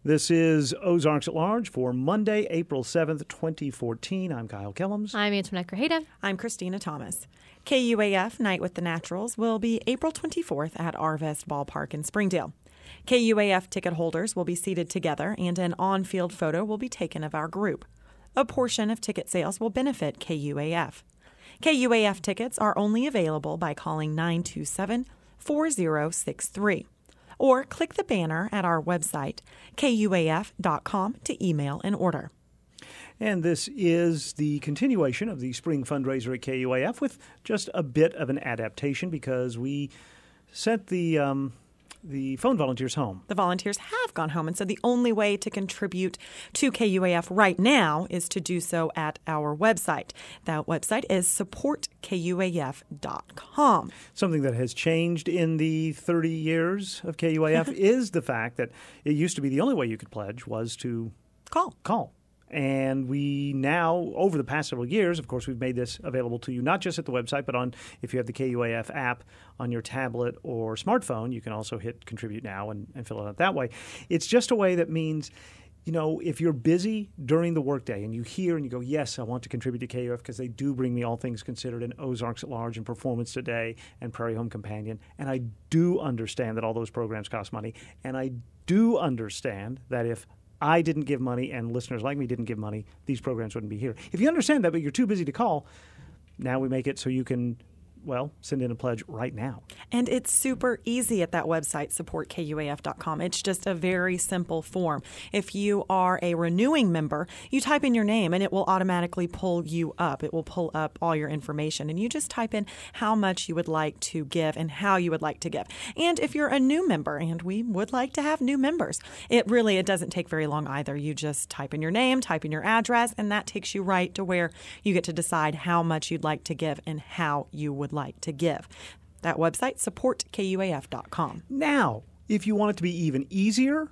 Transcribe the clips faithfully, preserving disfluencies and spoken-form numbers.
This is Ozarks at Large for Monday, April seventh, twenty fourteen. I'm Kyle Kellums. I'm Antoinette Grajeda. I'm Christina Thomas. K U A F Night with the Naturals will be April twenty-fourth at Arvest Ballpark in Springdale. K U A F ticket holders will be seated together and an on-field photo will be taken of our group. A portion of ticket sales will benefit K U A F. K U A F tickets are only available by calling nine two seven, four zero six three. Or click the banner at our website, K U A F dot com, to email an order. And this is the continuation of the spring fundraiser at K U A F with just a bit of an adaptation because we sent the um, the phone volunteers home. The volunteers have gone home, and so the only way to contribute to K U A F right now is to do so at our website. That website is support K U A F dot com. Something that has changed in the thirty years of K U A F is the fact that it used to be the only way you could pledge was to Call. Call. And we now, over the past several years, of course, we've made this available to you, not just at the website, but on if you have the K U A F app on your tablet or smartphone, you can also hit Contribute Now and, and fill it out that way. It's just a way that means, you know, if you're busy during the workday and you hear and you go, yes, I want to contribute to K U A F because they do bring me All Things Considered and Ozarks at Large and Performance Today and Prairie Home Companion, and I do understand that all those programs cost money, and I do understand that if I didn't give money and listeners like me didn't give money, these programs wouldn't be here. If you understand that, but you're too busy to call, now we make it so you can, well, send in a pledge right now. And it's super easy at that website, support K U A F dot com. It's just a very simple form. If you are a renewing member, you type in your name and it will automatically pull you up. It will pull up all your information. And you just type in how much you would like to give and how you would like to give. And if you're a new member, and we would like to have new members, it really, it doesn't take very long either. You just type in your name, type in your address, and that takes you right to where you get to decide how much you'd like to give and how you would like to give. That website, support K U A F dot com. Now, if you want it to be even easier,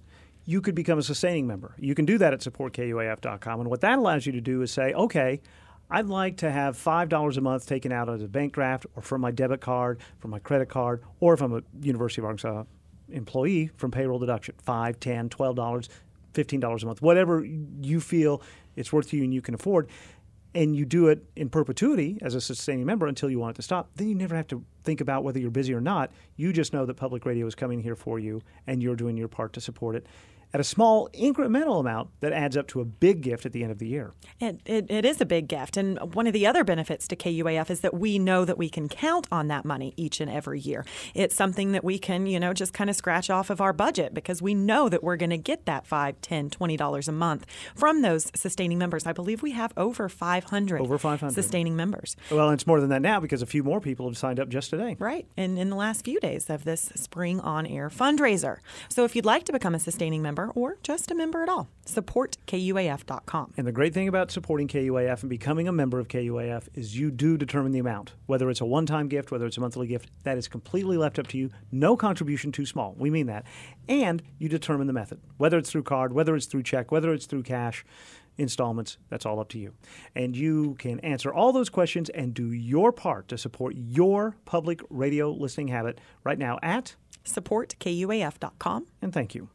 you could become a sustaining member. You can do that at support K U A F dot com. And what that allows you to do is say, okay, I'd like to have five dollars a month taken out as a bank draft or from my debit card, from my credit card, or if I'm a University of Arkansas employee, from payroll deduction, five dollars, ten dollars, twelve dollars, fifteen dollars a month, whatever you feel it's worth to you and you can afford. And you do it in perpetuity as a sustaining member until you want it to stop, then you never have to think about whether you're busy or not. You just know that public radio is coming here for you, and you're doing your part to support it at a small incremental amount that adds up to a big gift at the end of the year. It, it, it is a big gift. And one of the other benefits to K U A F is that we know that we can count on that money each and every year. It's something that we can, you know, just kind of scratch off of our budget because we know that we're going to get that five dollars, ten dollars, twenty dollars a month from those sustaining members. I believe we have over five hundred, over five hundred sustaining members. Well, it's more than that now because a few more people have signed up just today. Right. And in the last few days of this spring on-air fundraiser. So if you'd like to become a sustaining member or just a member at all, support K U A F dot com. And the great thing about supporting K U A F and becoming a member of K U A F is you do determine the amount. Whether it's a one-time gift, whether it's a monthly gift, that is completely left up to you. No contribution too small. We mean that. And you determine the method. Whether it's through card, whether it's through check, whether it's through cash, installments, that's all up to you. And you can answer all those questions and do your part to support your public radio listening habit right now at support K U A F dot com. And thank you.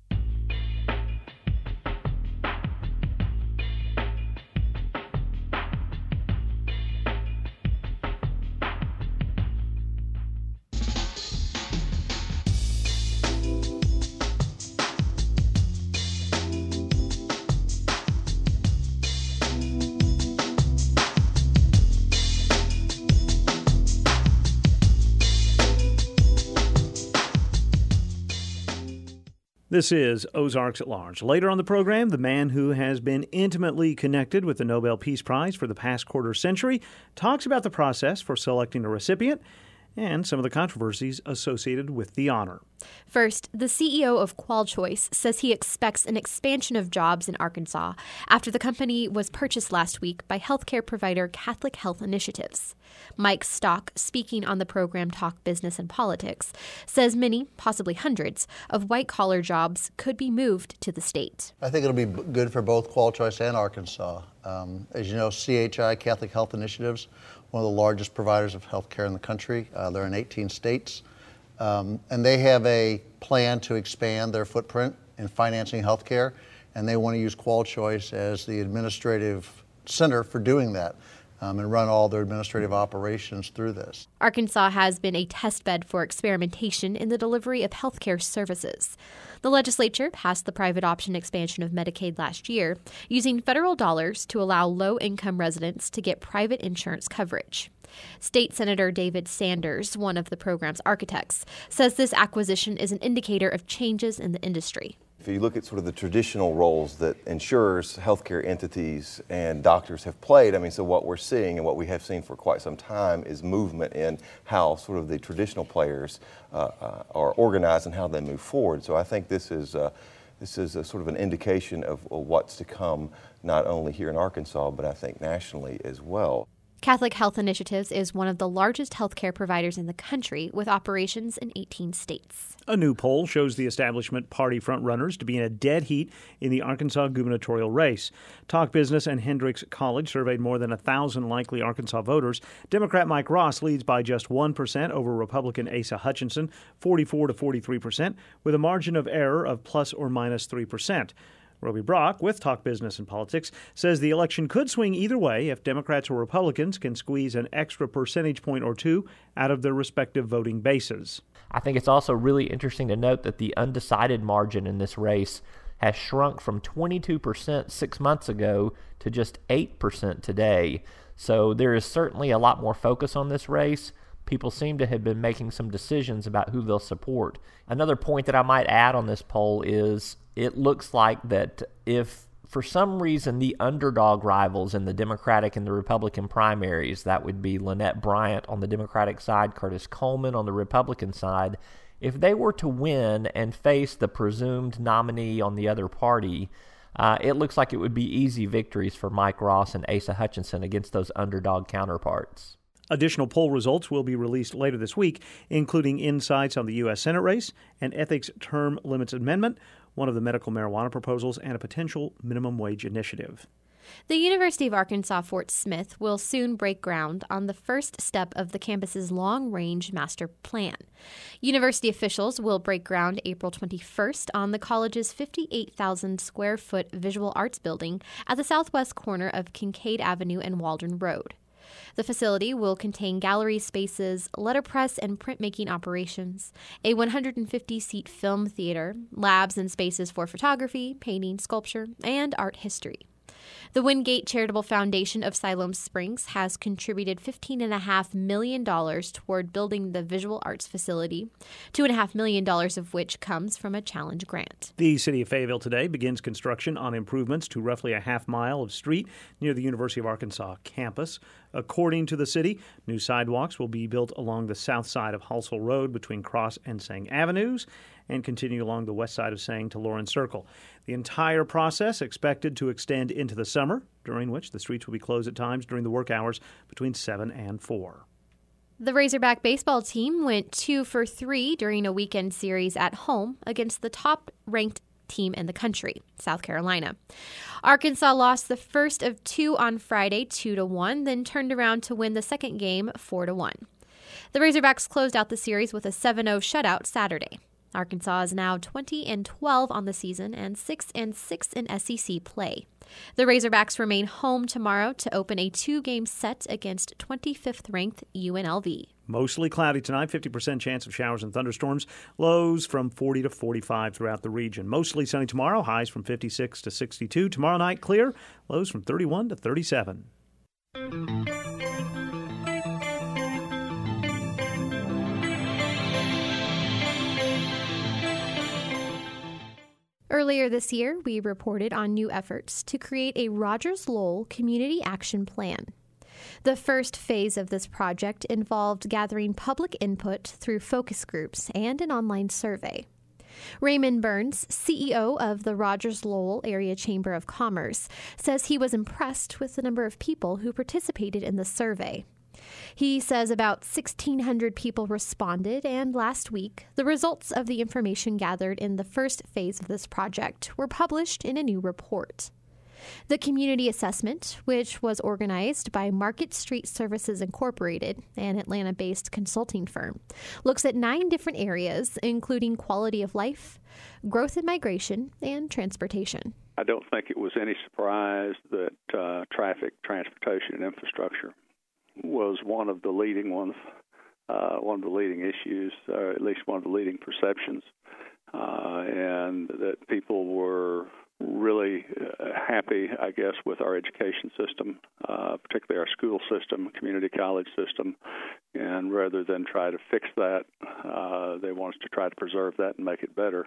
This is Ozarks at Large. Later on the program, the man who has been intimately connected with the Nobel Peace Prize for the past quarter century talks about the process for selecting a recipient and some of the controversies associated with the honor. First, the C E O of QualChoice says he expects an expansion of jobs in Arkansas after the company was purchased last week by healthcare provider Catholic Health Initiatives. Mike Stock, speaking on the program Talk Business and Politics, says many, possibly hundreds, of white-collar jobs could be moved to the state. I think it'll be good for both QualChoice and Arkansas. Um, as you know, C H I, Catholic Health Initiatives, one of the largest providers of health care in the country. Uh, they're in eighteen states. Um, and they have a plan to expand their footprint in financing health care, and they want to use QualChoice as the administrative center for doing that. Um, and run all their administrative operations through this. Arkansas has been a testbed for experimentation in the delivery of healthcare services. The legislature passed the private option expansion of Medicaid last year, using federal dollars to allow low-income residents to get private insurance coverage. State Senator David Sanders, one of the program's architects, says this acquisition is an indicator of changes in the industry. If you look at sort of the traditional roles that insurers, healthcare entities, and doctors have played, I mean, so what we're seeing and what we have seen for quite some time is movement in how sort of the traditional players uh, uh, are organized and how they move forward. So I think this is uh, this is a sort of an indication of, of what's to come, not only here in Arkansas, but I think nationally as well. Catholic Health Initiatives is one of the largest healthcare providers in the country, with operations in eighteen states. A new poll shows the establishment party frontrunners to be in a dead heat in the Arkansas gubernatorial race. Talk Business and Hendrix College surveyed more than one thousand likely Arkansas voters. Democrat Mike Ross leads by just one percent over Republican Asa Hutchinson, forty-four to forty-three percent, with a margin of error of plus or minus three percent. Roby Brock, with Talk Business and Politics, says the election could swing either way if Democrats or Republicans can squeeze an extra percentage point or two out of their respective voting bases. I think it's also really interesting to note that the undecided margin in this race has shrunk from twenty-two percent six months ago to just eight percent today. So there is certainly a lot more focus on this race. People seem to have been making some decisions about who they'll support. Another point that I might add on this poll is it looks like that if for some reason the underdog rivals in the Democratic and the Republican primaries, that would be Lynette Bryant on the Democratic side, Curtis Coleman on the Republican side, if they were to win and face the presumed nominee on the other party, uh, it looks like it would be easy victories for Mike Ross and Asa Hutchinson against those underdog counterparts. Additional poll results will be released later this week, including insights on the U S Senate race, an ethics term limits amendment, one of the medical marijuana proposals, and a potential minimum wage initiative. The University of Arkansas Fort Smith will soon break ground on the first step of the campus's long-range master plan. University officials will break ground April twenty-first on the college's fifty-eight thousand square foot visual arts building at the southwest corner of Kincaid Avenue and Waldron Road. The facility will contain gallery spaces, letterpress and printmaking operations, a one hundred fifty seat film theater, labs and spaces for photography, painting, sculpture, and art history. The Wingate Charitable Foundation of Siloam Springs has contributed fifteen point five million dollars toward building the visual arts facility, two point five million dollars of which comes from a challenge grant. The City of Fayetteville today begins construction on improvements to roughly a half mile of street near the University of Arkansas campus. According to the city, new sidewalks will be built along the south side of Halsell Road between Cross and Sang Avenues and continue along the west side of Sang to Lawrence Circle. The entire process expected to extend into the summer, during which the streets will be closed at times during the work hours between seven and four. The Razorback baseball team went two for three during a weekend series at home against the top-ranked team in the country, South Carolina. Arkansas lost the first of two on Friday, two to one, then turned around to win the second game, four to one. The Razorbacks closed out the series with a seven oh shutout Saturday. Arkansas is now twenty and twelve on the season and six and six in S E C play. The Razorbacks remain home tomorrow to open a two-game set against twenty-fifth ranked U N L V. Mostly cloudy tonight, fifty percent chance of showers and thunderstorms, lows from forty to forty-five throughout the region. Mostly sunny tomorrow, highs from fifty-six to sixty-two. Tomorrow night clear, lows from thirty-one to thirty-seven. Earlier this year, we reported on new efforts to create a Rogers Lowell Community Action Plan. The first phase of this project involved gathering public input through focus groups and an online survey. Raymond Burns, C E O of the Rogers Lowell Area Chamber of Commerce, says he was impressed with the number of people who participated in the survey. He says about sixteen hundred people responded, and last week, the results of the information gathered in the first phase of this project were published in a new report. The community assessment, which was organized by Market Street Services Incorporated, an Atlanta-based consulting firm, looks at nine different areas, including quality of life, growth and migration, and transportation. I don't think it was any surprise that uh, traffic, transportation, and infrastructure was one of the leading ones, uh, one of the leading issues, or at least one of the leading perceptions, uh, and that people were really uh, happy, I guess, with our education system, uh, particularly our school system, community college system, and rather than try to fix that, uh, they want us to try to preserve that and make it better.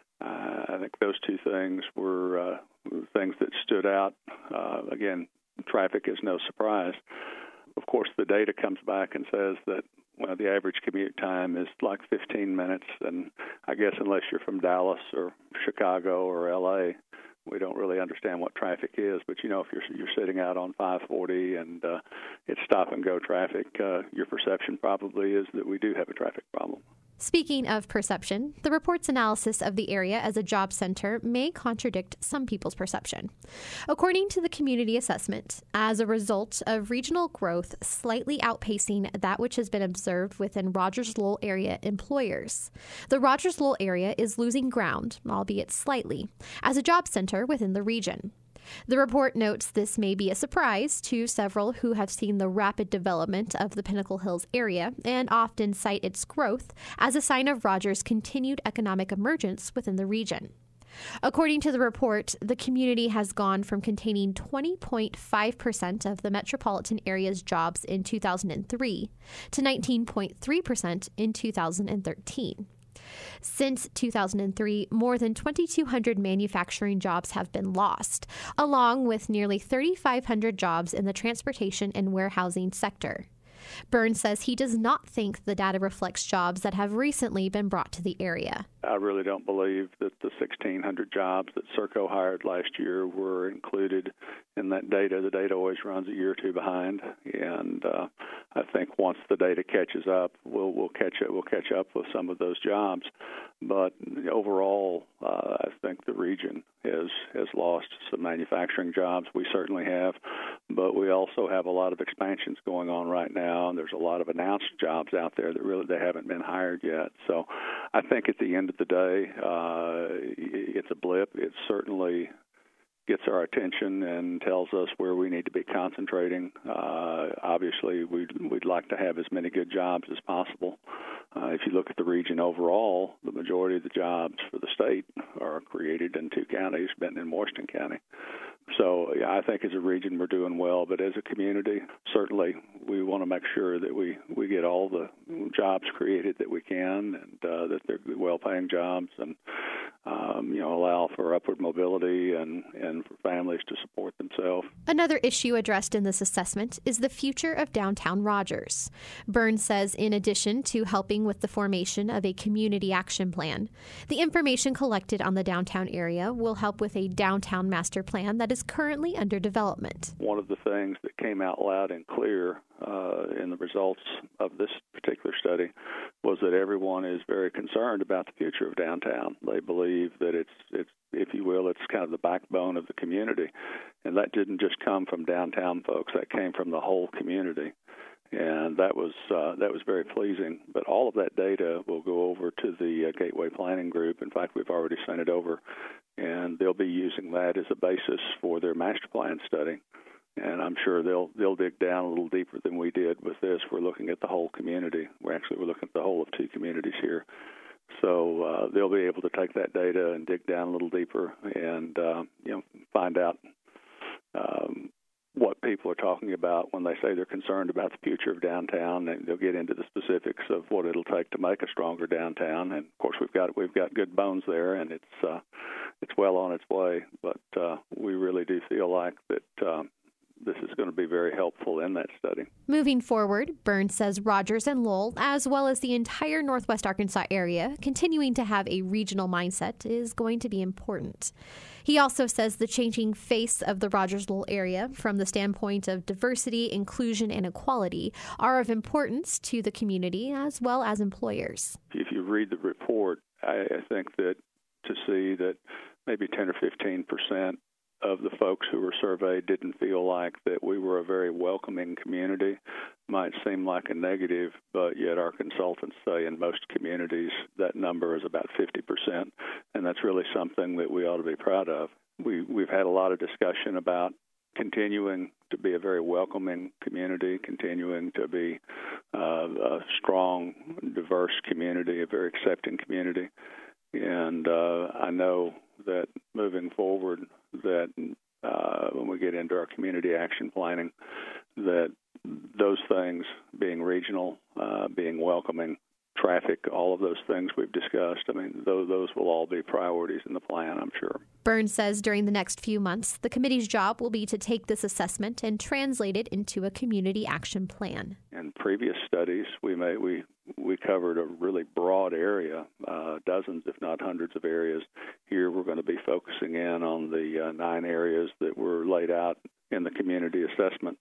Uh, I think those two things were uh, things that stood out. Uh, again, traffic is no surprise. Of course, the data comes back and says that well, the average commute time is like fifteen minutes, and I guess unless you're from Dallas or Chicago or L A, we don't really understand what traffic is. But, you know, if you're you're sitting out on five forty and uh, it's stop-and-go traffic, uh, your perception probably is that we do have a traffic problem. Speaking of perception, the report's analysis of the area as a job center may contradict some people's perception. According to the community assessment, as a result of regional growth slightly outpacing that which has been observed within Rogers-Lowell area employers, the Rogers-Lowell area is losing ground, albeit slightly, as a job center within the region. The report notes this may be a surprise to several who have seen the rapid development of the Pinnacle Hills area and often cite its growth as a sign of Rogers' continued economic emergence within the region. According to the report, the community has gone from containing twenty point five percent of the metropolitan area's jobs in two thousand three to nineteen point three percent in two thousand thirteen. Since two thousand three, more than twenty-two hundred manufacturing jobs have been lost, along with nearly thirty-five hundred jobs in the transportation and warehousing sector. Burns says he does not think the data reflects jobs that have recently been brought to the area. I really don't believe that the sixteen hundred jobs that Serco hired last year were included in that data. The data always runs a year or two behind, and uh, I think once the data catches up, we'll we'll catch it. We'll catch up with some of those jobs. But overall, uh, I think the region has has lost some manufacturing jobs. We certainly have, but we also have a lot of expansions going on right now, and there's a lot of announced jobs out there that really they haven't been hired yet. So I think at the end of the day, uh, it's a blip. It certainly gets our attention and tells us where we need to be concentrating. Uh, obviously, we'd, we'd like to have as many good jobs as possible. Uh, if you look at the region overall, the majority of the jobs for the state are created in two counties, Benton and Washington County. So yeah, I think as a region we're doing well, but as a community, certainly we want to make sure that we, we get all the jobs created that we can, and uh, that they're well-paying jobs, and um, you know allow for upward mobility and, and for families to support themselves. Another issue addressed in this assessment is the future of downtown Rogers. Burns says in addition to helping with the formation of a community action plan, the information collected on the downtown area will help with a downtown master plan that is currently under development. One of the things that came out loud and clear uh, in the results of this particular study was that everyone is very concerned about the future of downtown. They believe that it's, it's, if you will, it's kind of the backbone of the community. And that didn't just come from downtown folks, that came from the whole community. And that was uh, that was very pleasing. But all of that data will go over to the uh, Gateway Planning Group. In fact, we've already sent it over, and they'll be using that as a basis for their master plan study. And I'm sure they'll they'll dig down a little deeper than we did with this. We're looking at the whole community. We're actually we're looking at the whole of two communities here. So uh, they'll be able to take that data and dig down a little deeper, and uh, you know find out um, what people are talking about when they say they're concerned about the future of downtown. And they'll get into the specifics of what it'll take to make a stronger downtown. And of course, we've got we've got good bones there, and it's uh, it's well on its way. But uh, we really do feel like that. Uh, This is going to be very helpful in that study. Moving forward, Burns says Rogers and Lowell, as well as the entire Northwest Arkansas area, continuing to have a regional mindset is going to be important. He also says the changing face of the Rogers-Lowell area from the standpoint of diversity, inclusion, and equality are of importance to the community as well as employers. If you read the report, I, I think that to see that maybe ten or fifteen percent of the folks who were surveyed didn't feel like that we were a very welcoming community. Might seem like a negative, but yet our consultants say in most communities that number is about fifty percent, and that's really something that we ought to be proud of. We, we've had a lot of discussion about continuing to be a very welcoming community, continuing to be uh, a strong, diverse community, a very accepting community. And uh, I know that moving forward, that uh, when we get into our community action planning, that those things, being regional, uh, being welcoming, traffic, all of those things we've discussed, I mean, those, those will all be priorities in the plan, I'm sure. Burns says during the next few months, the committee's job will be to take this assessment and translate it into a community action plan. In previous studies, we may, we we covered a really broad area, uh, dozens, if not hundreds of areas. Here we're going to be focusing in on the uh, nine areas that were laid out in the community assessment.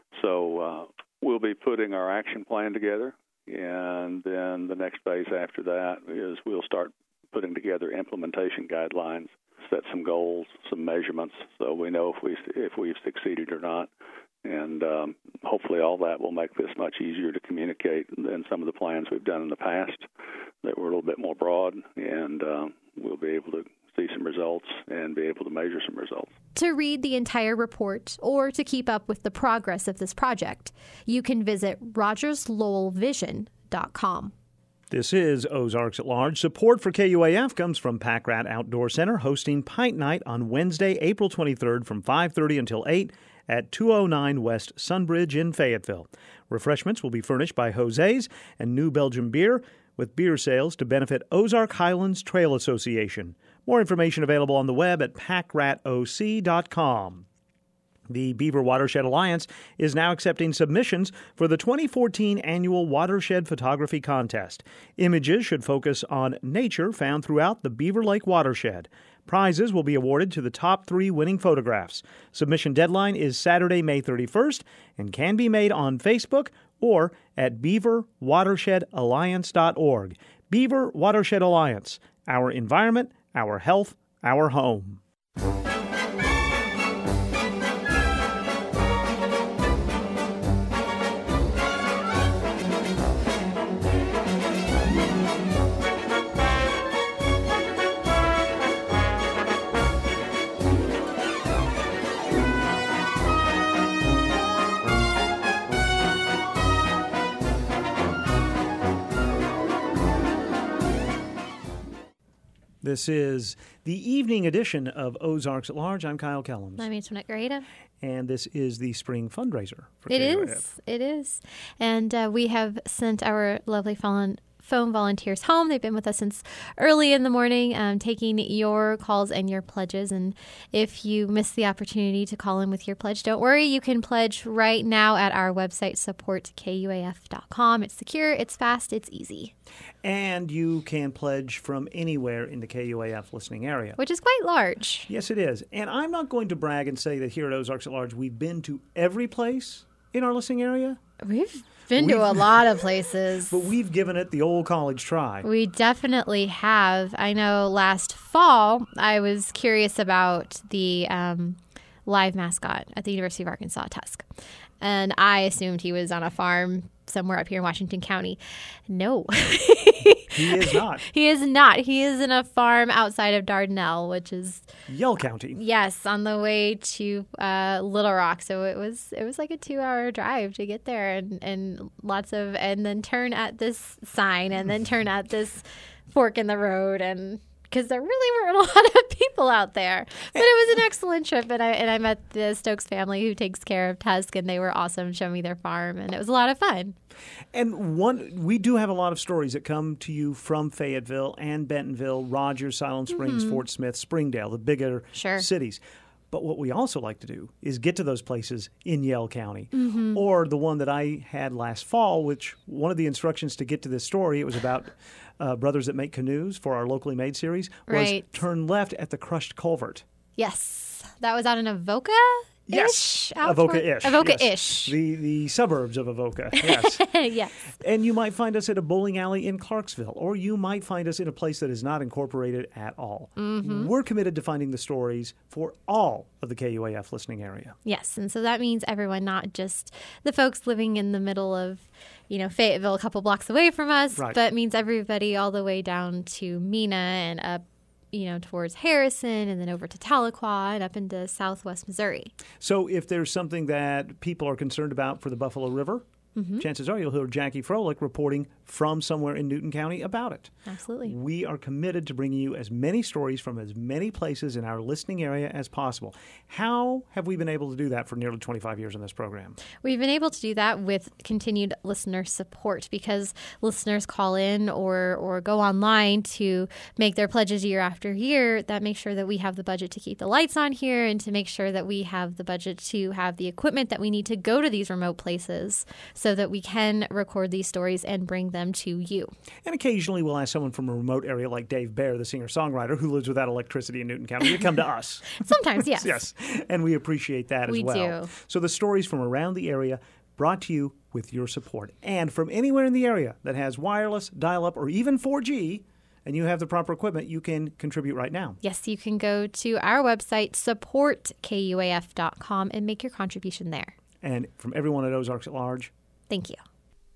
So uh, we'll be putting our action plan together, and then the next phase after that is we'll start putting together implementation guidelines, set some goals, some measurements, so we know if we if we've succeeded or not. And um, hopefully all that will make this much easier to communicate than some of the plans we've done in the past that were a little bit more broad, and uh, we'll be able to see some results and be able to measure some results. To read the entire report or to keep up with the progress of this project, you can visit rogers lowell vision dot com. This is Ozarks at Large. Support for K U A F comes from Pack Rat Outdoor Center, hosting Pint Night on Wednesday, April twenty-third from five thirty until eight at two oh nine West Sunbridge in Fayetteville. Refreshments will be furnished by Jose's and New Belgium Beer, with beer sales to benefit Ozark Highlands Trail Association. More information available on the web at pack rat o c dot com. The Beaver Watershed Alliance is now accepting submissions for the twenty fourteen annual Watershed Photography Contest. Images should focus on nature found throughout the Beaver Lake watershed. Prizes will be awarded to the top three winning photographs. Submission deadline is Saturday, May thirty-first, and can be made on Facebook or at beaver watershed alliance dot org. Beaver Watershed Alliance, our environment, our health, our home. This is the evening edition of Ozarks at Large. I'm Kyle Kellums. I'm Antoinette Garita. And this is the spring fundraiser for It K U A F. is. It is. And uh, we have sent our lovely fallen phone volunteers home. They've been with us since early in the morning, um, taking your calls and your pledges. And if you missed the opportunity to call in with your pledge, don't worry. You can pledge right now at our website, support k u a f dot com. It's secure, it's fast, it's easy. And you can pledge from anywhere in the K U A F listening area. Which is quite large. Yes, it is. And I'm not going to brag and say that here at Ozarks at Large we've been to every place in our listening area. We've been We've- to a lot of places. But we've given it the old college try. We definitely have. I know last fall I was curious about the um, live mascot at the University of Arkansas, Tusk. And I assumed he was on a farm somewhere up here in Washington County. No. He is not. He is not. He is in a farm outside of Dardanelle, which is Yell County. yes, on the way to uh, Little Rock. So it was it was like a two hour drive to get there, and, and lots of and then turn at this sign, and then turn at this fork in the road, and because there really weren't a lot of people out there. But it was an excellent trip, and I and I met the Stokes family who takes care of Tusk, and they were awesome, showing me their farm, and it was a lot of fun. And one, we do have a lot of stories that come to you from Fayetteville and Bentonville, Rogers, Silent Springs, Fort Smith, Springdale, the bigger Sure. cities. But what we also like to do is get to those places in Yell County. Or the one that I had last fall, which one of the instructions to get to this story, it was about uh, Brothers That Make Canoes for our Locally Made series, was Right. turn left at the crushed culvert. Yes, that was out in Avoca. Yes, out Avoca-ish. toward- Avoca-ish. Yes. The the suburbs of Avoca. Yes. Yes. And you might find us at a bowling alley in Clarksville, or you might find us in a place that is not incorporated at all. Mm-hmm. We're committed to finding the stories for all of the K U A F listening area. Yes, and so that means everyone, not just the folks living in the middle of, you know, Fayetteville, a couple blocks away from us, Right. but means everybody all the way down to Mena and up, you know, towards Harrison and then over to Tahlequah and up into southwest Missouri. So if there's something that people are concerned about for the Buffalo River, mm-hmm. chances are you'll hear Jackie Froelich reporting from somewhere in Newton County about it. Absolutely. We are committed to bringing you as many stories from as many places in our listening area as possible. How have we been able to do that for nearly twenty-five years in this program? We've been able to do that with continued listener support because listeners call in or, or go online to make their pledges year after year. That makes sure that we have the budget to keep the lights on here and to make sure that we have the budget to have the equipment that we need to go to these remote places so that we can record these stories and bring them to you. And occasionally we'll ask someone from a remote area like Dave Baer, the singer-songwriter who lives without electricity in Newton County, to come to us. Sometimes, yes. Yes, and we appreciate that We as well. do. So the stories from around the area brought to you with your support. And from anywhere in the area that has wireless, dial-up, or even four G, and you have the proper equipment, you can contribute right now. Yes, you can go to our website, support K U A F dot com, and make your contribution there. And from everyone at Ozarks at Large, Thank you.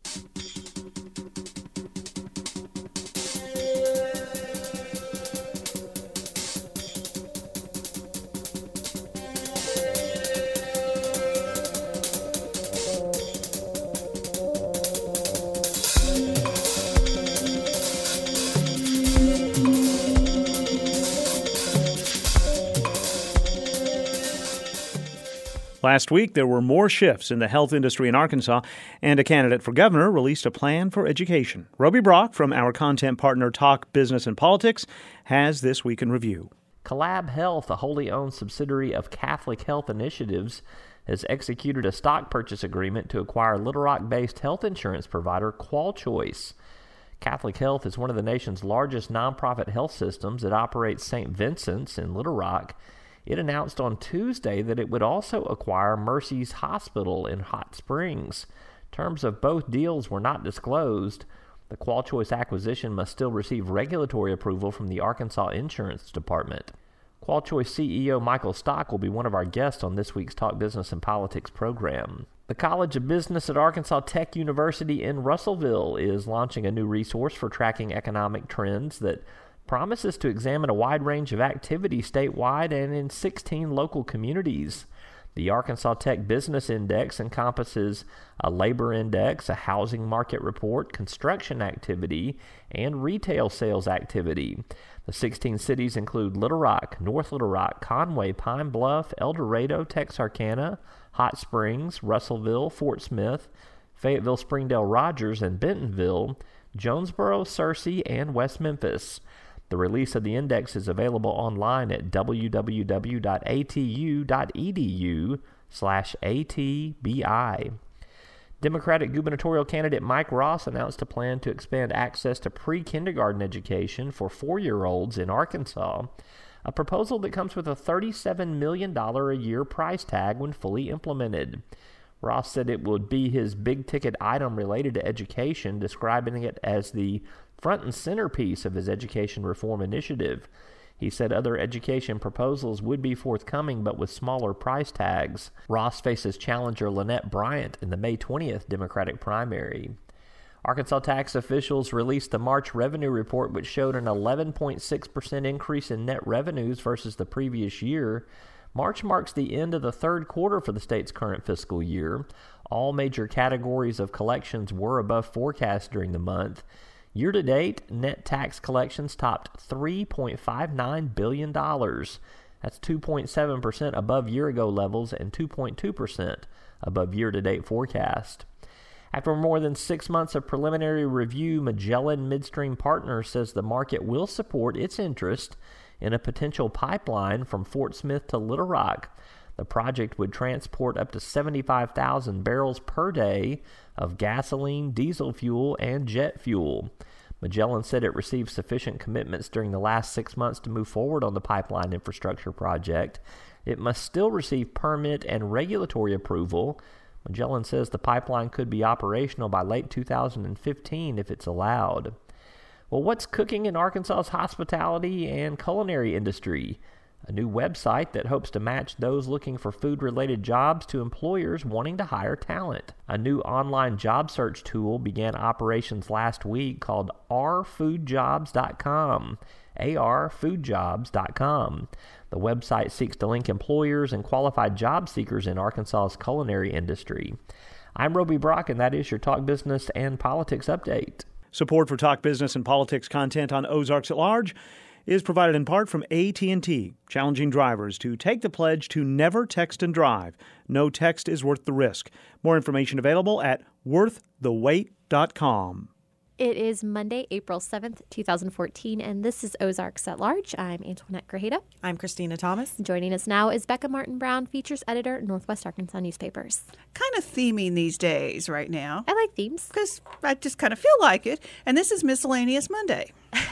Last week, there were more shifts in the health industry in Arkansas, and a candidate for governor released a plan for education. Roby Brock from our content partner Talk Business and Politics has This Week in Review. Collab Health, a wholly owned subsidiary of Catholic Health Initiatives, has executed a stock purchase agreement to acquire Little Rock-based health insurance provider QualChoice. Catholic Health is one of the nation's largest nonprofit health systems. It operates Saint Vincent's in Little Rock. It announced on Tuesday that it would also acquire Mercy's Hospital in Hot Springs. Terms of both deals were not disclosed. The QualChoice acquisition must still receive regulatory approval from the Arkansas Insurance Department. QualChoice C E O Michael Stock will be one of our guests on this week's Talk Business and Politics program. The College of Business at Arkansas Tech University in Russellville is launching a new resource for tracking economic trends that promises to examine a wide range of activities statewide and in sixteen local communities. The Arkansas Tech Business Index encompasses a labor index, a housing market report, construction activity, and retail sales activity. The sixteen cities include Little Rock, North Little Rock, Conway, Pine Bluff, El Dorado, Texarkana, Hot Springs, Russellville, Fort Smith, Fayetteville, Springdale, Rogers, and Bentonville, Jonesboro, Searcy, and West Memphis. The release of the index is available online at w w w dot a t u dot e d u slash a t b i. Democratic gubernatorial candidate Mike Ross announced a plan to expand access to pre-kindergarten education for four-year-olds in Arkansas, a proposal that comes with a thirty-seven million dollars a year price tag when fully implemented. Ross said it would be his big-ticket item related to education, describing it as the front and centerpiece of his education reform initiative. He said other education proposals would be forthcoming, but with smaller price tags. Ross faces challenger Lynette Bryant in the May twentieth Democratic primary. Arkansas tax officials released the March revenue report, which showed an eleven point six percent increase in net revenues versus the previous year. March marks the end of the third quarter for the state's current fiscal year. All major categories of collections were above forecast during the month. Year-to-date, net tax collections topped three point five nine billion dollars. That's two point seven percent above year-ago levels and two point two percent above year-to-date forecast. After more than six months of preliminary review, Magellan Midstream Partners says the market will support its interest in a potential pipeline from Fort Smith to Little Rock. The project would transport up to seventy-five thousand barrels per day of gasoline, diesel fuel, and jet fuel. Magellan said it received sufficient commitments during the last six months to move forward on the pipeline infrastructure project. It must still receive permit and regulatory approval. Magellan says the pipeline could be operational by late two thousand fifteen if it's allowed. Well, what's cooking in Arkansas's hospitality and culinary industry? A new website that hopes to match those looking for food-related jobs to employers wanting to hire talent. A new online job search tool began operations last week called ar food jobs dot com. A R food jobs dot com. The website seeks to link employers and qualified job seekers in Arkansas's culinary industry. I'm Roby Brock, and that is your Talk Business and Politics Update. Support for Talk Business and Politics content on Ozarks at Large is provided in part from A T and T, challenging drivers to take the pledge to never text and drive. No text is worth the risk. More information available at worth the wait dot com. It is Monday, April seventh, twenty fourteen, and this is Ozarks at Large. I'm Antoinette Grajeda. I'm Christina Thomas. Joining us now is Becca Martin-Brown, features editor, Northwest Arkansas Newspapers. Kind of theming these days right now. I like themes. Because I just kind of feel like it. And this is Miscellaneous Monday.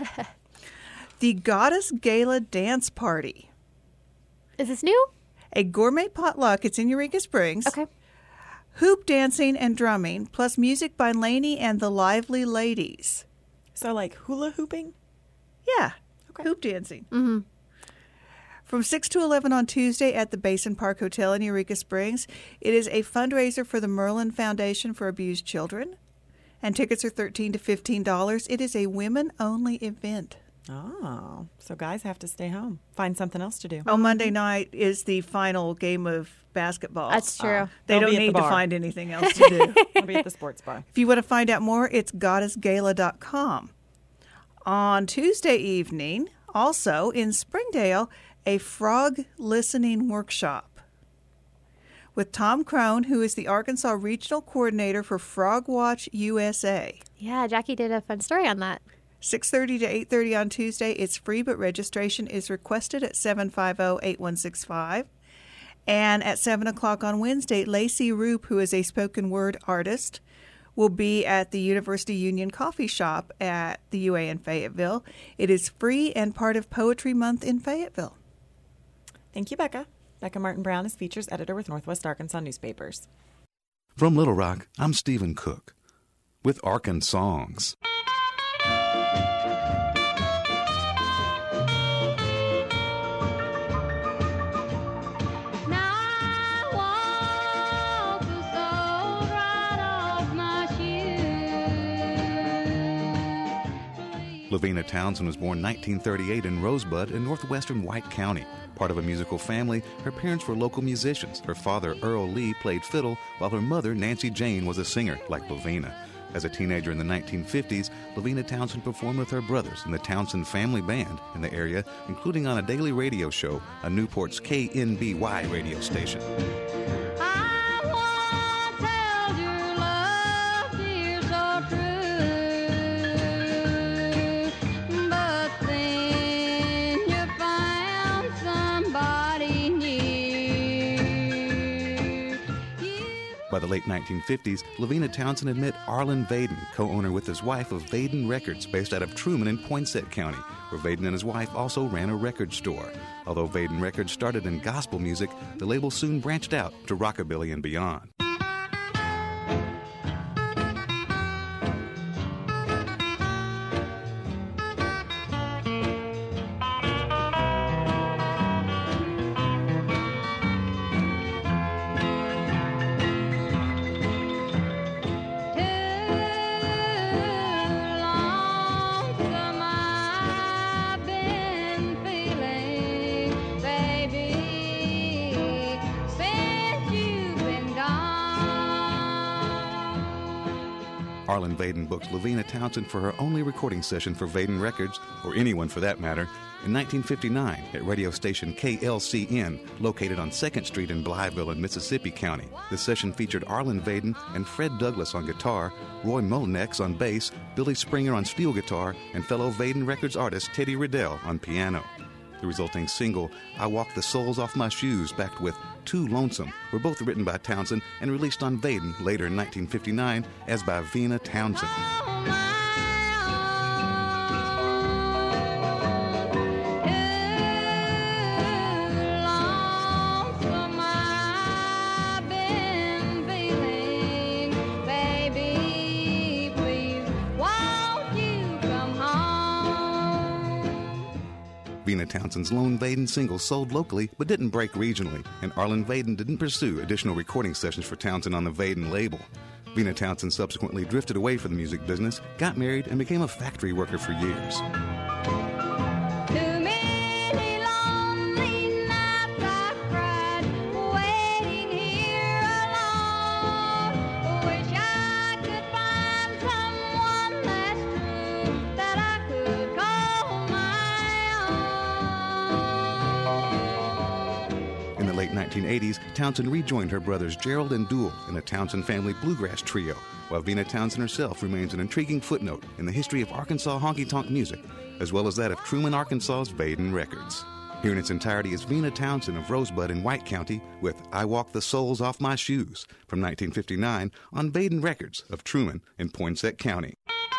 The Goddess Gala Dance Party. Is this new? A gourmet potluck. It's in Eureka Springs. Okay. Hoop dancing and drumming, plus music by Lainey and the Lively Ladies. So like hula hooping? Yeah, Okay. hoop dancing. Mm-hmm. From six to eleven on Tuesday at the Basin Park Hotel in Eureka Springs. It is a fundraiser for the Merlin Foundation for Abused Children. And tickets are thirteen to fifteen dollars. It is a women-only event. Oh, so guys have to stay home. Find something else to do. On Monday night is the final game of basketball. That's true. Uh, they They'll don't be at the need to bar. find anything else to do. I'll be at the sports bar. If you want to find out more, it's goddess gala dot com. On Tuesday evening, also in Springdale, a frog listening workshop with Tom Crone, who is the Arkansas Regional Coordinator for Frog Watch U S A. Yeah, Jackie did a fun story on that. six thirty to eight thirty on Tuesday. It's free, but registration is requested at seven five zero, eight one six five. And at seven o'clock on Wednesday, Lacey Roop, who is a spoken word artist, will be at the University Union Coffee Shop at the U A in Fayetteville. It is free and part of Poetry Month in Fayetteville. Thank you, Becca. Becca Martin-Brown is features editor with Northwest Arkansas Newspapers. From Little Rock, I'm Stephen Cook with Arkansongs. Lavina Townsend was born nineteen thirty-eight in Rosebud in northwestern White County. Part of a musical family, her parents were local musicians. Her father, Earl Lee, played fiddle, while her mother, Nancy Jane, was a singer, like Lavina. As a teenager in the nineteen fifties, Lavina Townsend performed with her brothers in the Townsend Family Band in the area, including on a daily radio show on Newport's K N B Y radio station. By the late nineteen fifties, Lavina Townsend had met Arlen Vaden, co-owner with his wife of Vaden Records, based out of Truman in Poinsett County, where Vaden and his wife also ran a record store. Although Vaden Records started in gospel music, the label soon branched out to rockabilly and beyond. Arlen Vaden booked Lavina Townsend for her only recording session for Vaden Records, or anyone for that matter, in nineteen fifty-nine at radio station K L C N, located on second Street in Blytheville in Mississippi County. The session featured Arlen Vaden and Fred Douglas on guitar, Roy Mullinex on bass, Billy Springer on steel guitar, and fellow Vaden Records artist Teddy Riddell on piano. The resulting single, I Walk the Soles Off My Shoes, backed with Too Lonesome, were both written by Townsend and released on Vaden later in nineteen fifty-nine as by Vina Townsend. Oh, my, Vena Townsend's lone Vaden single sold locally but didn't break regionally, and Arlen Vaden didn't pursue additional recording sessions for Townsend on the Vaden label. Vena Townsend subsequently drifted away from the music business, got married, and became a factory worker for years. nineteen eighties, Townsend rejoined her brothers Gerald and Duell in a Townsend family bluegrass trio, while Vena Townsend herself remains an intriguing footnote in the history of Arkansas honky-tonk music, as well as that of Truman, Arkansas's Vaden Records. Here in its entirety is Vena Townsend of Rosebud in White County with I Walk the Soles Off My Shoes from nineteen fifty-nine on Vaden Records of Truman in Poinsett County.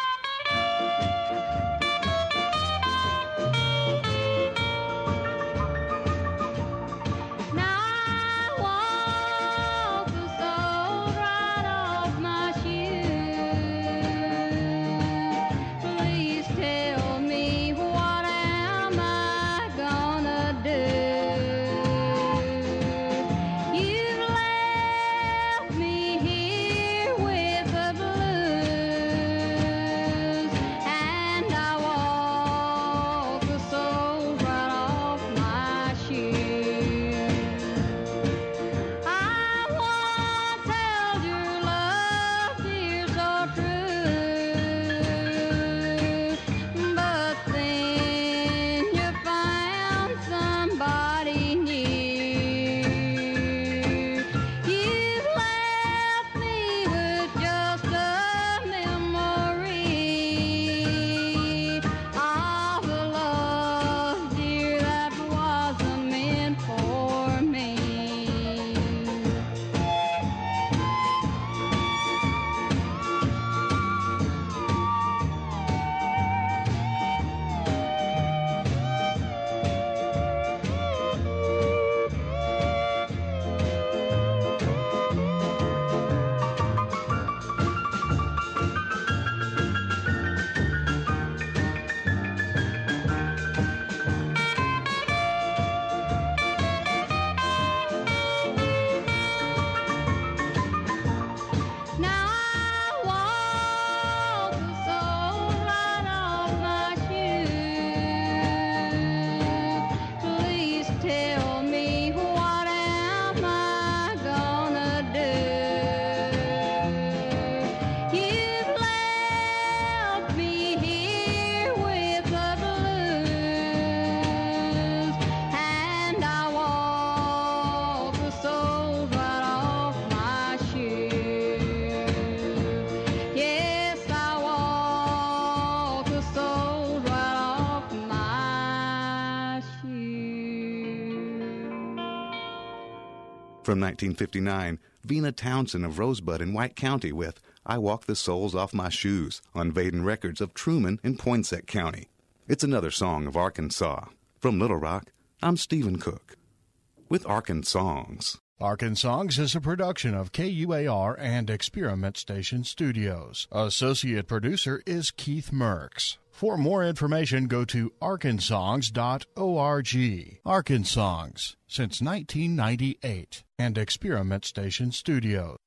From nineteen fifty-nine, Vena Townsend of Rosebud in White County with I Walk the Soles Off My Shoes on Vaden Records of Truman in Poinsett County. It's another song of Arkansas. From Little Rock, I'm Stephen Cook with Arkansongs. Arkansongs is a production of K U A R and Experiment Station Studios. Associate producer is Keith Merks. For more information, go to arkansongs dot org. Arkansongs, since nineteen ninety-eight, and Experiment Station Studios.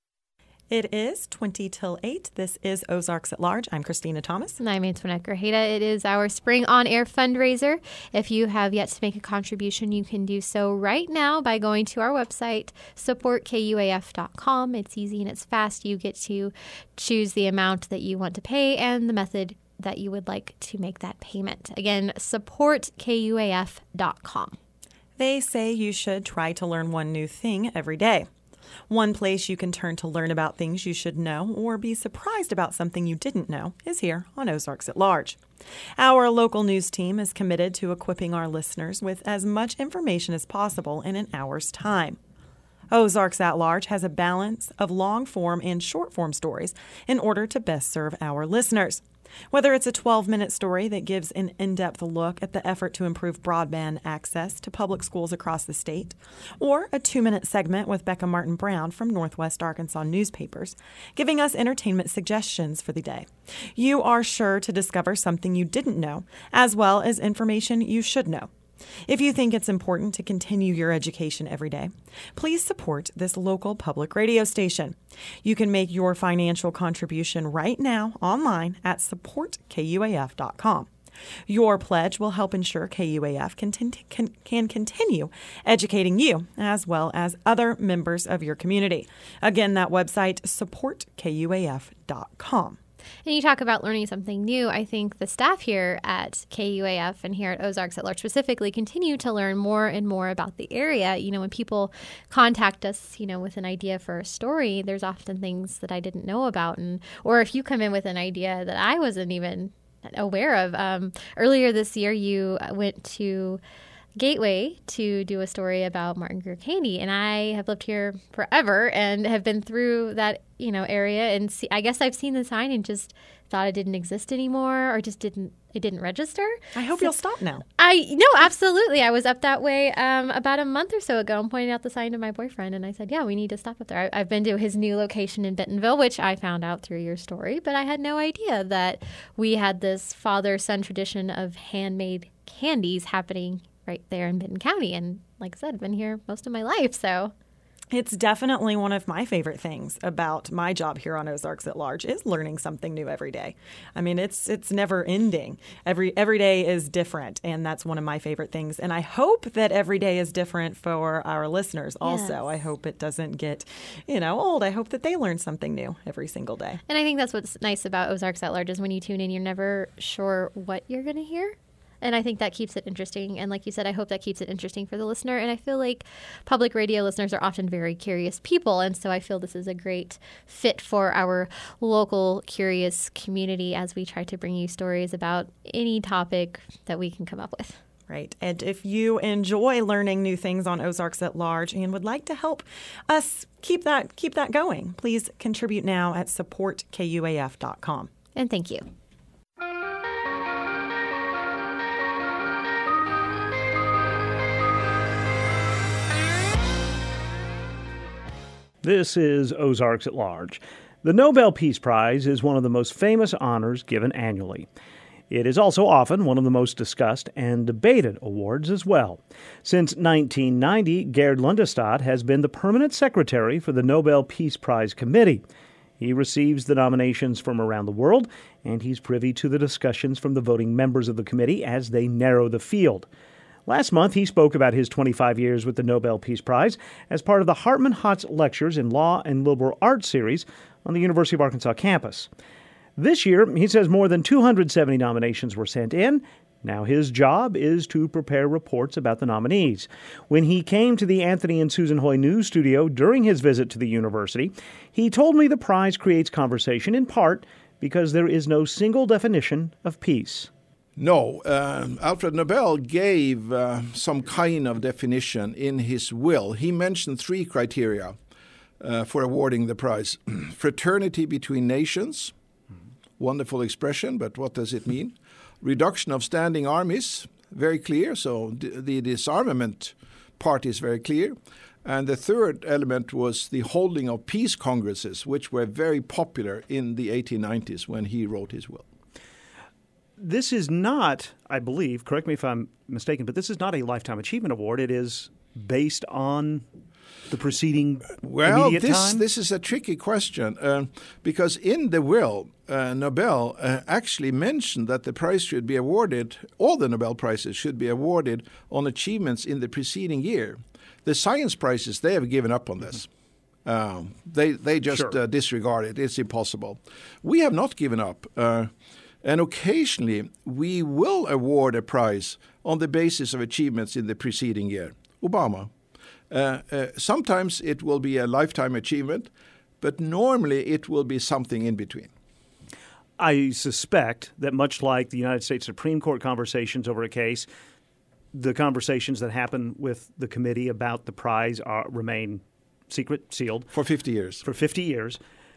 It is twenty till eight. This is Ozarks at Large. I'm Christina Thomas. And I'm Antoinette Grajeda. It is our Spring On Air fundraiser. If you have yet to make a contribution, you can do so right now by going to our website, support K U A F dot com. It's easy and it's fast. You get to choose the amount that you want to pay and the method that you would like to make that payment. Again, support K U A F dot com. They say you should try to learn one new thing every day. One place you can turn to learn about things you should know or be surprised about something you didn't know is here on Ozarks at Large. Our local news team is committed to equipping our listeners with as much information as possible in an hour's time. Ozarks at Large has a balance of long-form and short-form stories in order to best serve our listeners. Whether it's a twelve-minute story that gives an in-depth look at the effort to improve broadband access to public schools across the state, or a two-minute segment with Becca Martin Brown from Northwest Arkansas newspapers, giving us entertainment suggestions for the day, you are sure to discover something you didn't know, as well as information you should know. If you think it's important to continue your education every day, please support this local public radio station. You can make your financial contribution right now online at support K U A F dot com. Your pledge will help ensure K U A F can, can, can continue educating you as well as other members of your community. Again, that website, support K U A F dot com. And you talk about learning something new. I think the staff here at K U A F and here at Ozarks at Large specifically continue to learn more and more about the area. You know, when people contact us, you know, with an idea for a story, there's often things that I didn't know about. And or if you come in with an idea that I wasn't even aware of. Um, earlier this year, you went to Gateway to do a story about Martin Greer Candy, and I have lived here forever and have been through that, you know, area. And see, I guess I've seen the sign and just thought it didn't exist anymore, or just didn't it didn't register. I hope so, you'll stop now. I no, absolutely. I was up that way um, about a month or so ago and pointed out the sign to my boyfriend, and I said, "Yeah, we need to stop up there." I, I've been to his new location in Bentonville, which I found out through your story, but I had no idea that we had this father-son tradition of handmade candies happening right there in Benton County. And like I said, I've been here most of my life, so it's definitely one of my favorite things about my job here on Ozarks at Large is learning something new every day. I mean, it's it's never ending. Every every day is different, and that's one of my favorite things. And I hope that every day is different for our listeners also. Yes. I hope it doesn't get, you know, old. I hope that they learn something new every single day. And I think that's what's nice about Ozarks at Large is when you tune in, you're never sure what you're going to hear. And I think that keeps it interesting. And like you said, I hope that keeps it interesting for the listener. And I feel like public radio listeners are often very curious people. And so I feel this is a great fit for our local curious community as we try to bring you stories about any topic that we can come up with. Right. And if you enjoy learning new things on Ozarks at Large and would like to help us keep that keep that going, please contribute now at support K U A F dot com. And thank you. This is Ozarks at Large. The Nobel Peace Prize is one of the most famous honors given annually. It is also often one of the most discussed and debated awards as well. Since nineteen ninety, Gerd Lundestad has been the permanent secretary for the Nobel Peace Prize Committee. He receives the nominations from around the world, and he's privy to the discussions from the voting members of the committee as they narrow the field. Last month, he spoke about his twenty-five years with the Nobel Peace Prize as part of the Hartman Hotz Lectures in Law and Liberal Arts series on the University of Arkansas campus. This year, he says more than two hundred seventy nominations were sent in. Now his job is to prepare reports about the nominees. When he came to the Anthony and Susan Hoy News studio during his visit to the university, he told me the prize creates conversation in part because there is no single definition of peace. No, uh, Alfred Nobel gave uh, some kind of definition in his will. He mentioned three criteria uh, for awarding the prize. Fraternity between nations, wonderful expression, but what does it mean? Reduction of standing armies, very clear, so d- the disarmament part is very clear. And the third element was the holding of peace congresses, which were very popular in the eighteen nineties when he wrote his will. This is not, I believe, correct me if I'm mistaken, but this is not a Lifetime Achievement Award. It is based on the preceding well, immediate this, time? this is a tricky question uh, because in the will, uh, Nobel uh, actually mentioned that the prize should be awarded, all the Nobel Prizes should be awarded on achievements in the preceding year. The science prizes, they have given up on this. Um, they, they just Sure. uh, disregard it. It's impossible. We have not given up. Uh, And occasionally, we will award a prize on the basis of achievements in the preceding year. Obama. Uh, uh, sometimes it will be a lifetime achievement, but normally it will be something in between. I suspect that much like the United States Supreme Court conversations over a case, the conversations that happen with the committee about the prize are, remain secret, sealed. For fifty years. For fifty years.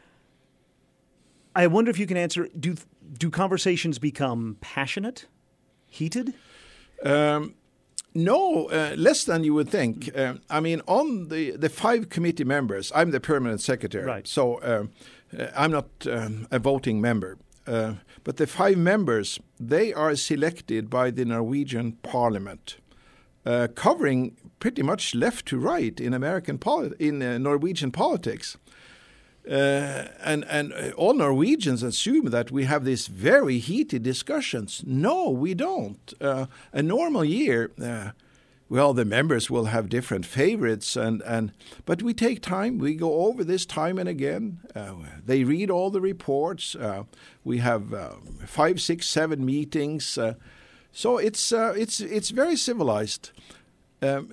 I wonder if you can answer, do do conversations become passionate, heated? Um, no, uh, less than you would think. Uh, I mean, on the, the five committee members, I'm the permanent secretary, Right. so uh, uh, I'm not um, a voting member. Uh, but the five members, they are selected by the Norwegian Parliament. uh, covering pretty much left to right in American poli- in uh, Norwegian politics. Uh, and and all Norwegians assume that we have these very heated discussions. No, we don't. Uh, a normal year, uh, well, the members will have different favorites, and, and but we take time. We go over this time and again. Uh, they read all the reports. Uh, we have uh, five, six, seven meetings. Uh, so it's uh, it's it's very civilized. Um,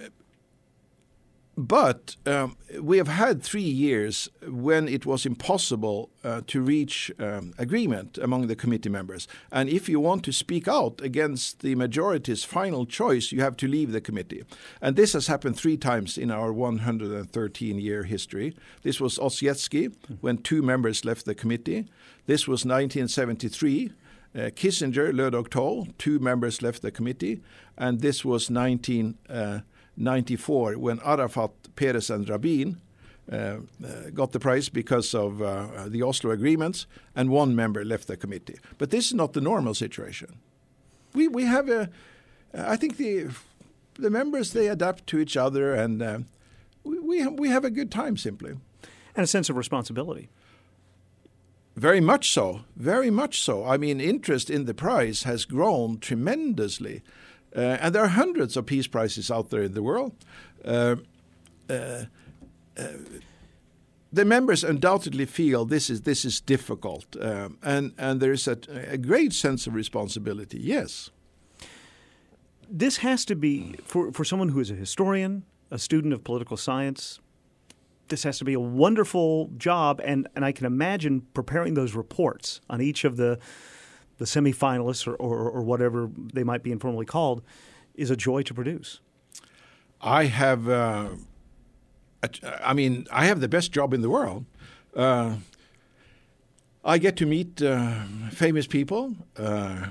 But um, we have had three years when it was impossible uh, to reach um, agreement among the committee members. And if you want to speak out against the majority's final choice, you have to leave the committee. And this has happened three times in our one hundred thirteen-year history. This was Ossietzky, when two members left the committee. This was nineteen seventy-three. Uh, Kissinger, Lödok Toll, two members left the committee. And this was nineteen ninety-four, when Arafat, Peres, and Rabin uh, uh, got the prize because of uh, the Oslo agreements, and one member left the committee. But this is not the normal situation. We we have a, I think the the members, they adapt to each other, and uh, we we have, we have a good time simply. And a sense of responsibility. Very much so, very much so. I mean, interest in the prize has grown tremendously. Uh, and there are hundreds of peace prizes out there in the world. Uh, uh, uh, the members undoubtedly feel this is this is difficult, um, and and there is a, a great sense of responsibility. Yes, this has to be for for someone who is a historian, a student of political science. This has to be a wonderful job, and and I can imagine preparing those reports on each of the. the semifinalists or, or, or whatever they might be informally called, is a joy to produce. I have, uh, a, I mean, I have the best job in the world. Uh, I get to meet uh, famous people. Uh,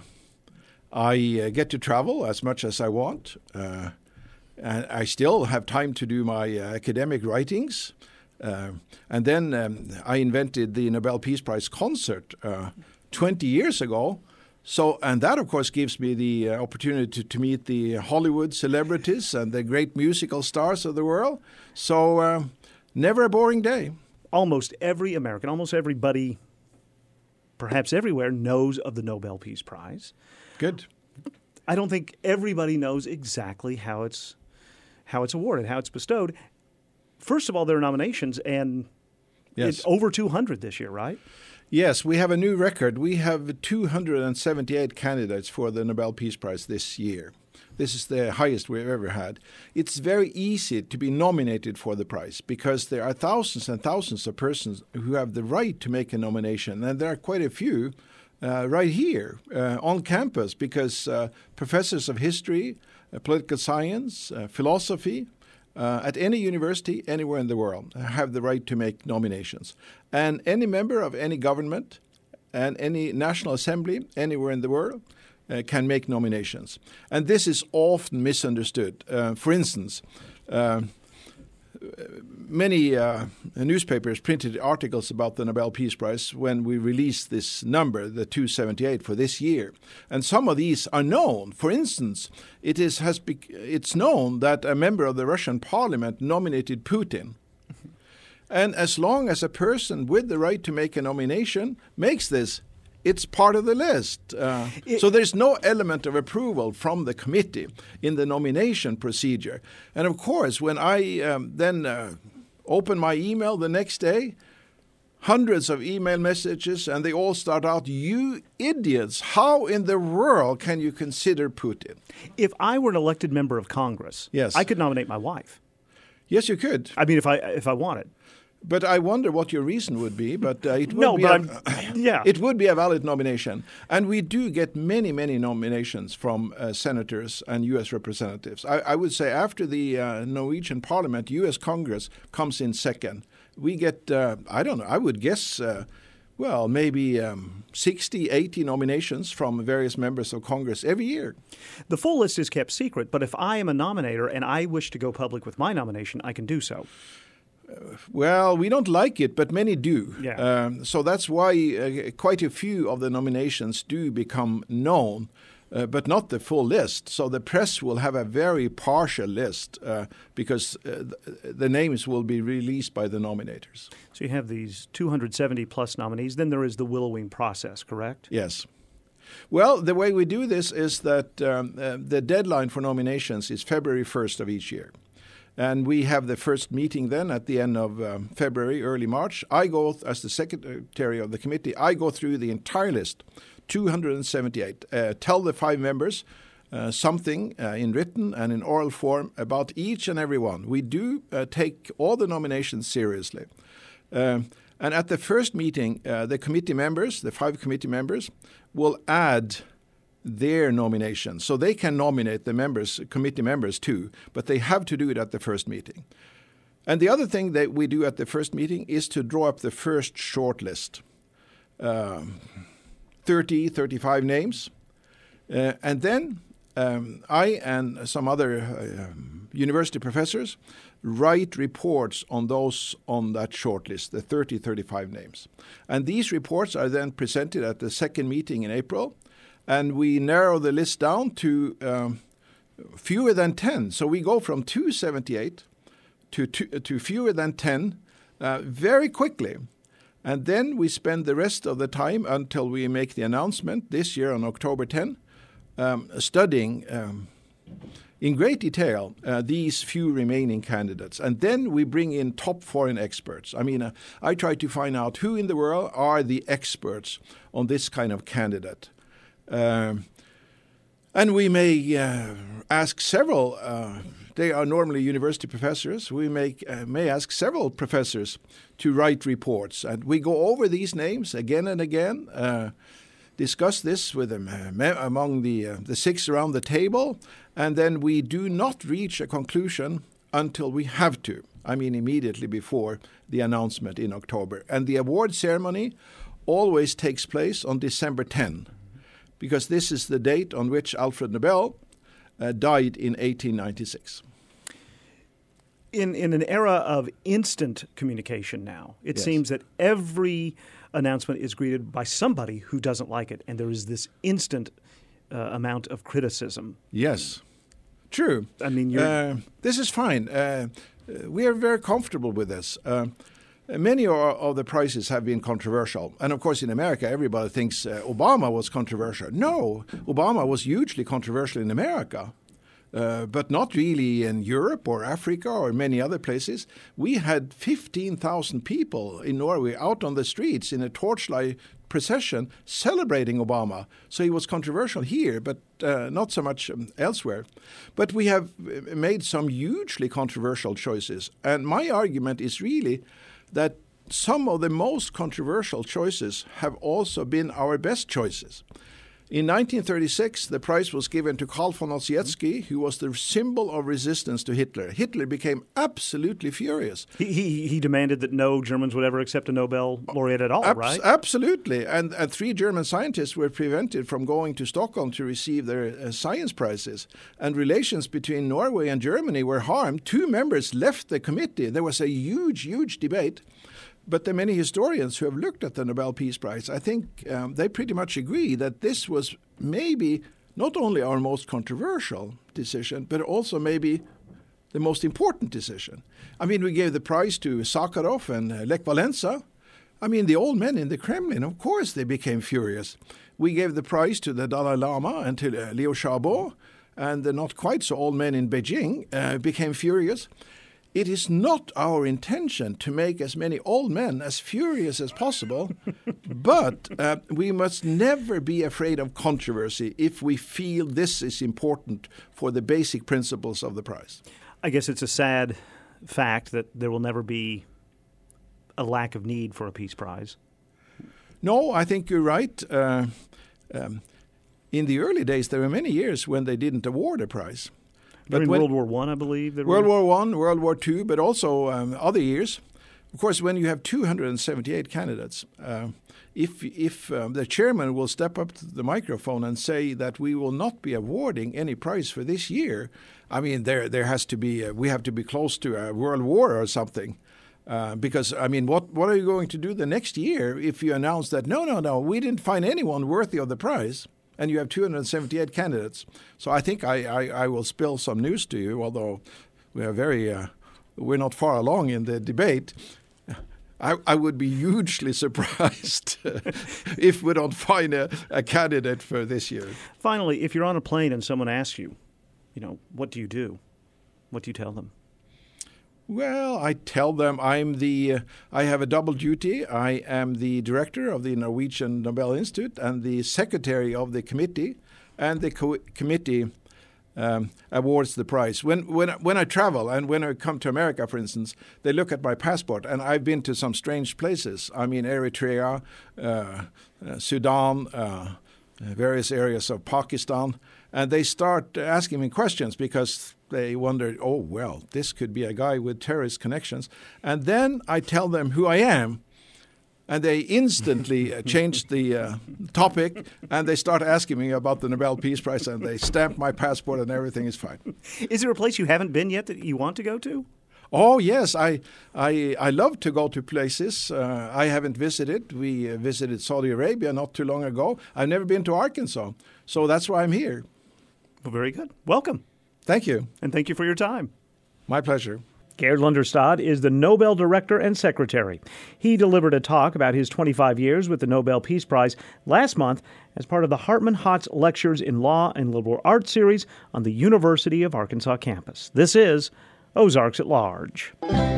I uh, get to travel as much as I want. Uh, and I still have time to do my uh, academic writings. Uh, and then um, I invented the Nobel Peace Prize concert uh, twenty years ago. So, and that, of course, gives me the uh, opportunity to, to meet the Hollywood celebrities and the great musical stars of the world. So, uh, never a boring day. Almost every American, almost everybody, perhaps everywhere, knows of the Nobel Peace Prize. Good. I don't think everybody knows exactly how it's how it's awarded, how it's bestowed. First of all, there are nominations, and yes. It's over two hundred this year, right? Yes, we have a new record. We have two hundred seventy-eight candidates for the Nobel Peace Prize this year. This is the highest we've ever had. It's very easy to be nominated for the prize because there are thousands and thousands of persons who have the right to make a nomination, and there are quite a few uh, right here uh, on campus because uh, professors of history, uh, political science, uh, philosophy, Uh, at any university anywhere in the world have the right to make nominations. And any member of any government and any national assembly anywhere in the world uh, can make nominations. And this is often misunderstood. Uh, for instance, uh, many uh, newspapers printed articles about the Nobel Peace Prize when we released this number, the two hundred seventy-eight for this year. And some of these are known. For instance, it is has bec- it's known that a member of the Russian parliament nominated Putin. And as long as a person with the right to make a nomination makes this, it's part of the list. Uh, it, so there's no element of approval from the committee in the nomination procedure. And of course, when I um, then uh, open my email the next day, hundreds of email messages, and they all start out, "You idiots, how in the world can you consider Putin?" If I were an elected member of Congress, yes. I could nominate my wife. Yes, you could. I mean, if I if I wanted. But I wonder what your reason would be. But uh, it would no, be but a, I'm, yeah, it would be a valid nomination, and we do get many, many nominations from uh, senators and U S representatives. I, I would say after the uh, Norwegian Parliament, U S Congress comes in second. We get, uh, I don't know, I would guess, uh, well, maybe um, sixty, eighty nominations from various members of Congress every year. The full list is kept secret, but if I am a nominator and I wish to go public with my nomination, I can do so. Well, we don't like it, but many do. Yeah. Um, so that's why uh, quite a few of the nominations do become known. uh, but not the full list. So the press will have a very partial list uh, because uh, th- the names will be released by the nominators. So you have these two hundred seventy plus nominees. Then there is the willowing process, correct? Yes. Well, the way we do this is that um, uh, the deadline for nominations is February first of each year. And we have the first meeting then at the end of um, February, early March. I go, as the secretary of the committee, I go through the entire list, two hundred seventy-eight, uh, tell the five members uh, something uh, in written and in oral form about each and every one. We do uh, take all the nominations seriously. Um, and at the first meeting, uh, the committee members, the five committee members, will add their nominations. So they can nominate the members, committee members too, but they have to do it at the first meeting. And the other thing that we do at the first meeting is to draw up the first short list. Um, thirty, thirty-five names. Uh, and then um, I and some other uh, university professors write reports on those on that short list, the thirty, thirty-five names. And these reports are then presented at the second meeting in April. And we narrow the list down to um, fewer than ten. So we go from two hundred seventy-eight to, to, to fewer than ten uh, very quickly. And then we spend the rest of the time until we make the announcement this year on October tenth, um, studying um, in great detail uh, these few remaining candidates. And then we bring in top foreign experts. I mean, uh, I try to find out who in the world are the experts on this kind of candidate. Um, and we may uh, ask several, uh, they are normally university professors, we may, uh, may ask several professors to write reports. And we go over these names again and again, uh, discuss this with them uh, among the, uh, the six around the table, and then we do not reach a conclusion until we have to. I mean, immediately before the announcement in October. And the award ceremony always takes place on December tenth. Because this is the date on which Alfred Nobel uh, died in eighteen ninety-six. In in an era of instant communication now, it Yes. seems that every announcement is greeted by somebody who doesn't like it, and there is this instant uh, amount of criticism. Yes, true. I mean, you're... Uh, this is fine. Uh, we are very comfortable with this. Uh, Many of the prizes have been controversial. And of course, in America, everybody thinks uh, Obama was controversial. No, Obama was hugely controversial in America, uh, but not really in Europe or Africa or many other places. We had fifteen thousand people in Norway out on the streets in a torchlight procession celebrating Obama. So he was controversial here, but uh, not so much um, elsewhere. But we have made some hugely controversial choices. And my argument is really that some of the most controversial choices have also been our best choices. In nineteen thirty-six, the prize was given to Karl von Ossietzky, who was the symbol of resistance to Hitler. Hitler became absolutely furious. He, he, he demanded that no Germans would ever accept a Nobel laureate at all, Abs- right? Absolutely. And, and three German scientists were prevented from going to Stockholm to receive their uh, science prizes. And relations between Norway and Germany were harmed. Two members left the committee. There was a huge, huge debate. But the many historians who have looked at the Nobel Peace Prize, I think um, they pretty much agree that this was maybe not only our most controversial decision, but also maybe the most important decision. I mean, we gave the prize to Sakharov and uh, Lech Walesa. I mean, the old men in the Kremlin, of course, they became furious. We gave the prize to the Dalai Lama and to uh, Liu Xiaobo, and the not quite so old men in Beijing uh, became furious. It is not our intention to make as many old men as furious as possible, but uh, we must never be afraid of controversy if we feel this is important for the basic principles of the prize. I guess it's a sad fact that there will never be a lack of need for a Peace Prize. No, I think you're right. Uh, um, in the early days, there were many years when they didn't award a prize. During when, World War One, I, I believe. There World were... War One, World War Two, but also um, other years. Of course, when you have two hundred seventy-eight candidates, uh, if if um, the chairman will step up to the microphone and say that we will not be awarding any prize for this year, I mean, there there has to be a, we have to be close to a world war or something. Uh, because, I mean, what, what are you going to do the next year if you announce that, no, no, no, we didn't find anyone worthy of the prize? and you have two hundred seventy-eight candidates. So I think I, I, I will spill some news to you, although we are very uh, we're not far along in the debate. I, I would be hugely surprised if we don't find a, a candidate for this year. Finally, if you're on a plane and someone asks you, you know, what do you do? What do you tell them? Well, I tell them I'm the, uh, I have a double duty. I am the director of the Norwegian Nobel Institute and the secretary of the committee, and the co- committee um, awards the prize. When, when, when I travel and when I come to America, for instance, they look at my passport, and I've been to some strange places. I mean, Eritrea, uh, uh, Sudan, uh, various areas of Pakistan, and they start asking me questions because they wonder, oh, well, this could be a guy with terrorist connections. And then I tell them who I am, and they instantly uh, change the uh, topic, and they start asking me about the Nobel Peace Prize, and they stamp my passport, and everything is fine. Is there a place you haven't been yet that you want to go to? Oh, yes. I I, I love to go to places uh, I haven't visited. We uh, visited Saudi Arabia not too long ago. I've never been to Arkansas, so that's why I'm here. Well, very good. Welcome. Thank you. And thank you for your time. My pleasure. Gerd Lunderstad is the Nobel Director and Secretary. He delivered a talk about his twenty-five years with the Nobel Peace Prize last month as part of the Hartman Hotz Lectures in Law and Liberal Arts series on the University of Arkansas campus. This is Ozarks at Large.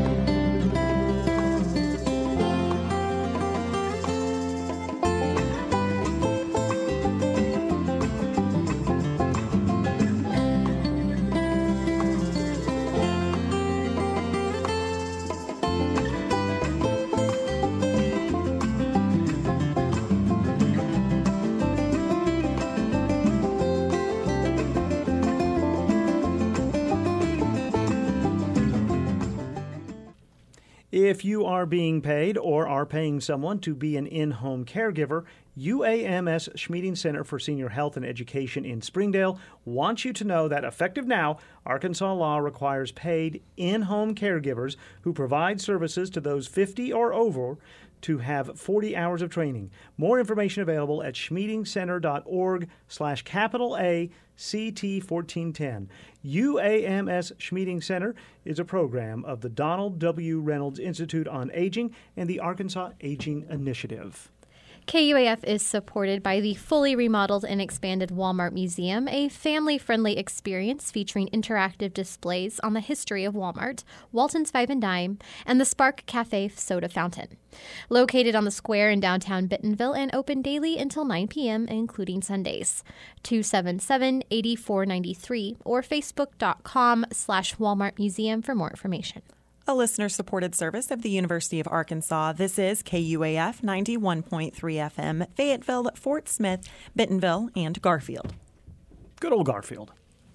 If you are being paid or are paying someone to be an in-home caregiver, U A M S Schmeeding Center for Senior Health and Education in Springdale wants you to know that effective now, Arkansas law requires paid in-home caregivers who provide services to those fifty or over to have forty hours of training. More information available at schmeedingcenter.org slash capital A C T fourteen ten. U A M S Schmeeding Center is a program of the Donald W. Reynolds Institute on Aging and the Arkansas Aging Initiative. K U A F is supported by the fully remodeled and expanded Walmart Museum, a family-friendly experience featuring interactive displays on the history of Walmart, Walton's Five and Dime, and the Spark Cafe soda fountain. Located on the square in downtown Bentonville and open daily until nine p.m., including Sundays. two seven seven, eight four nine three or facebook.com slash Walmart Museum for more information. A listener-supported service of the University of Arkansas. This is K U A F ninety-one point three F M, Fayetteville, Fort Smith, Bentonville, and Garfield. Good old Garfield.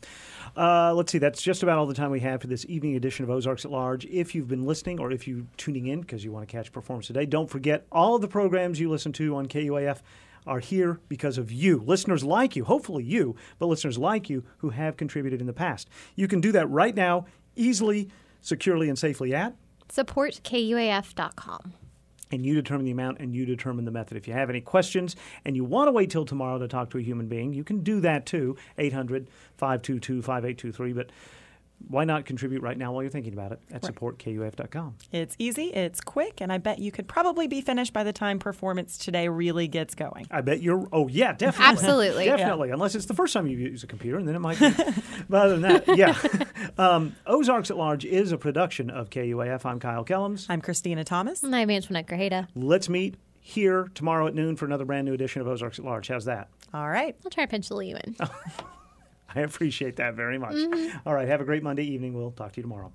Uh, let's see, that's just about all the time we have for this evening edition of Ozarks at Large. If you've been listening or if you're tuning in because you want to catch Performance Today, don't forget all of the programs you listen to on K U A F are here because of you, listeners like you, hopefully you, but listeners like you who have contributed in the past. You can do that right now easily, securely, and safely at support K U A F dot com. And you determine the amount and you determine the method. If you have any questions and you want to wait till tomorrow to talk to a human being, you can do that too, eight hundred, five two two, five eight two three. But why not contribute right now while you're thinking about it at right. support K U A F dot com. It's easy, it's quick, and I bet you could probably be finished by the time Performance Today really gets going. I bet you're, oh yeah, definitely. Absolutely. Definitely, yeah. Unless it's the first time you use a computer, and then it might be. But other than that, yeah. Um, Ozarks at Large is a production of K U A F. I'm Kyle Kellums. I'm Christina Thomas. And I'm Antoinette Grajeda. Let's meet here tomorrow at noon for another brand new edition of Ozarks at Large. How's that? All right. I'll try to pencil you in. I appreciate that very much. Mm-hmm. All right. Have a great Monday evening. We'll talk to you tomorrow.